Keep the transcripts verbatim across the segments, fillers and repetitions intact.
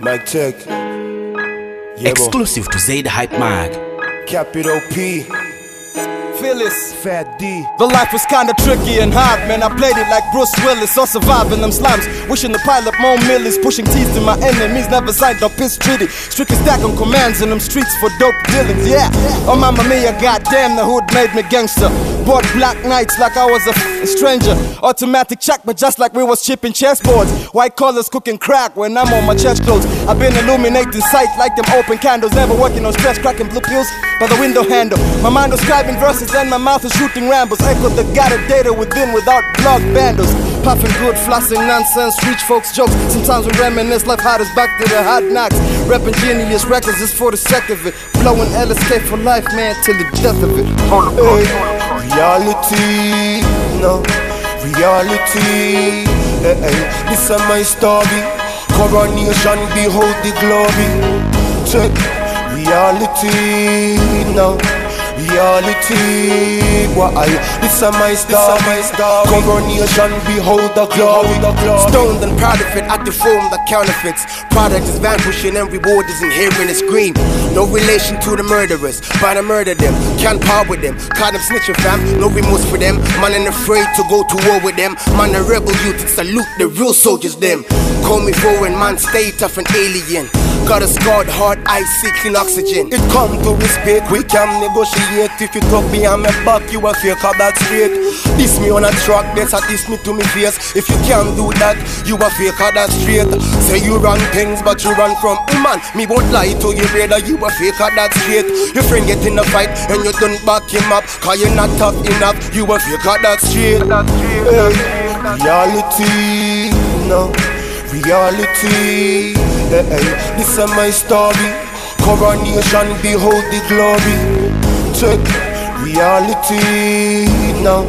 Mic check. Yeah, Exclusive to Zaid Hype Mag. Capital P. Phyllis. Fat D. The life was kinda tricky and hard, man. I played it like Bruce Willis, or surviving them slums. Wishing to pile up more millies, pushing teeth to my enemies. Never signed up peace treaty. Strictly stack on commands in them streets for dope dealings, yeah. Oh, mamma mia, goddamn, the hood made me gangster. Bought black nights like I was a, f- a stranger. Automatic check, but just like we was chipping chessboards. White collars cooking crack when I'm on my chest clothes. I've been illuminating sight like them open candles. Never working on stress, cracking blue pills by the window handle. My mind was scribing verses, then my mouth was shooting rambles. Echo the guided data within without blog bandles. Puffing good, flossing nonsense, reach folks jokes. Sometimes we reminisce, life hot is back to the hot knocks. Rapping genius records just for the sake of it. Blowing L S K for life, man, till the death of it. Hey. Reality, no, reality. Hey, hey. This is my story. Coronation, behold the glory. Check reality, no. Reality, why? This is my star, my star. Coronation, behold the glory, the glory. Stoned and proud of it, at the form that counterfeits. Product is vanquishing and reward isn't hearing a scream. No relation to the murderers, but I murdered them. Can't part with them, caught them snitching fam. No remorse for them, man ain't afraid to go to war with them. Man a rebel youth, salute the real soldiers them. Call me foreign, man stay tough and alien. Got a scarred heart, I see clean oxygen. It come to respect, we can negotiate. If you talk behind my back, you a fake, that straight. Diss me on a track, better diss me to me face. If you can't do that, you a fake, that straight. Say you run things, but you run from man. Me won't lie to you, brother, you a fake, that straight. Your friend get in a fight, and you don't back him up, cause you're not tough enough, you a fake, that straight. Hey, reality, no, reality. Hey, hey. This is my story. Coronation, behold the glory. Check reality, now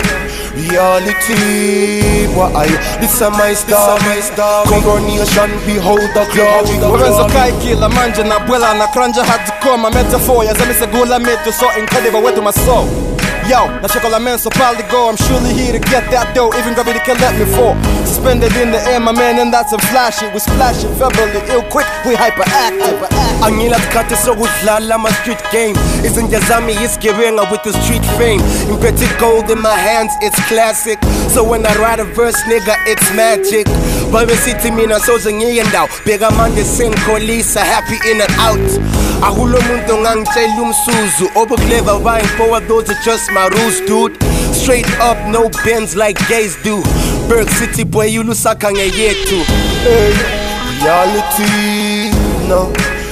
reality. Why? This is my star, my star. Coronation, behold the glory. Lorenzo Kaiki, La Manja, na Abuela, na Kranja had to call my metaphor. As I miss a goal I made to so incredible way to my soul. Yo, na check all men so probably go. I'm surely here to get that dough. Even gravity can let me fall. Suspended in the air, my man, and that's a flashy. We splashing, verbally ill quick, we hyperactive. Angela Kate so with Lala, my street game. Isn't Yazami, it's Kirenga with the street fame. In pretty gold in my hands, it's classic. So when I write a verse, nigga, it's magic. Baby city mina soza ngiyenda. Bega man the same colisa, happy in and out. Ahulo muntu ngangitshela umsuzu. Over clever vying forward, those are just my rules, dude. Straight up, no bends like gays do. Berg City boy, you lusaka ngeyetu. Hey, reality, no,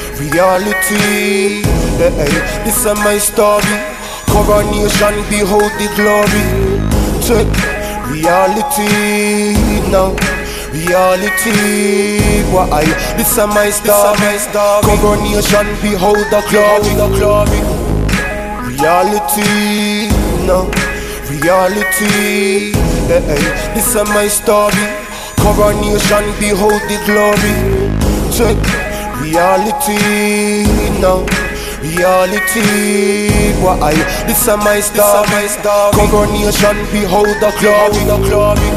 reality. Hey, hey. This is my story. Coronation, behold the glory. Check reality, no, reality. Why? This is my star, my star. Coronation, behold the glory, the glory. Reality, no, reality. Hey, hey. This is my story. Coronation, behold the glory. Check reality, no, reality. Why? This is my star, my star. Coronation, behold the glory, the glory.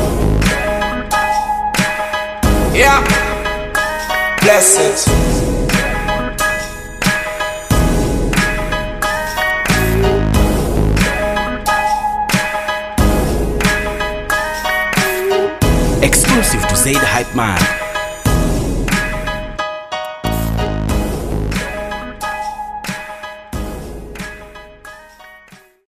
Yeah, blessings. Exclusive to Zaid Hype Mag.